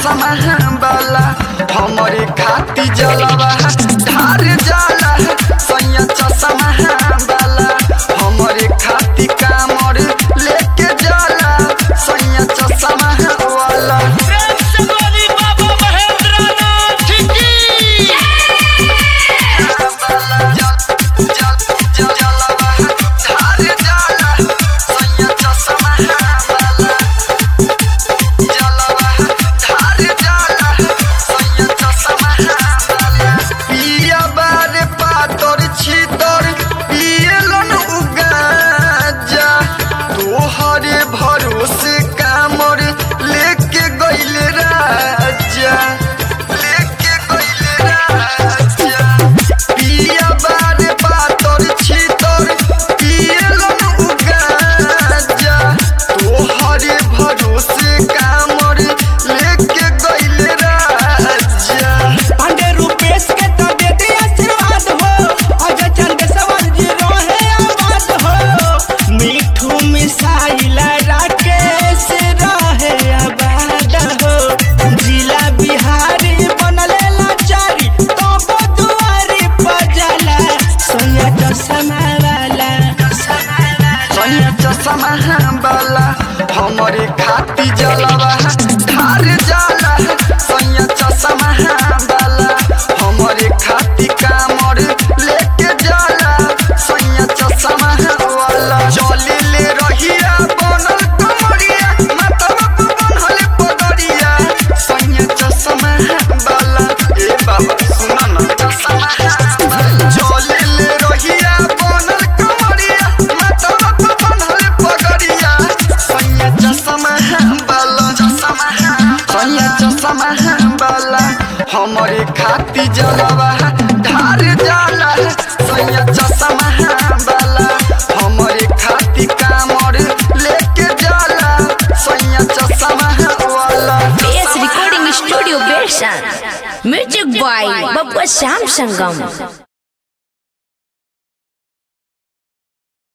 चश्मा वाला हमारे खाती जलवा ढार जाला सैया चश्मा वाला हमारे खाती कामर लेके जाला सैया चश्मा वाला। चश्मा वाला हमारे खाती जलवा ढार जाला सैया चश्मा वाला हमारे खाती कामर लेके जाला सैया चश्मा वाला। चले ले रहिया बनल कमरिया माथवा पे बनल पगड़िया सैया चश्मा वाला। ए बाबा सुना ना चश्मा वाला चले ले रहिया बनल कमरिया माथवा पे बनल पगड़िया सैया चश्मा वाला हमारे खाती जलवा ढार जाला सैया चश्मा वाला हमारे खाती कामर लेके जाला सैया चश्मा वाला। PS Recording Studio Version Music by Babba Sam Sangam।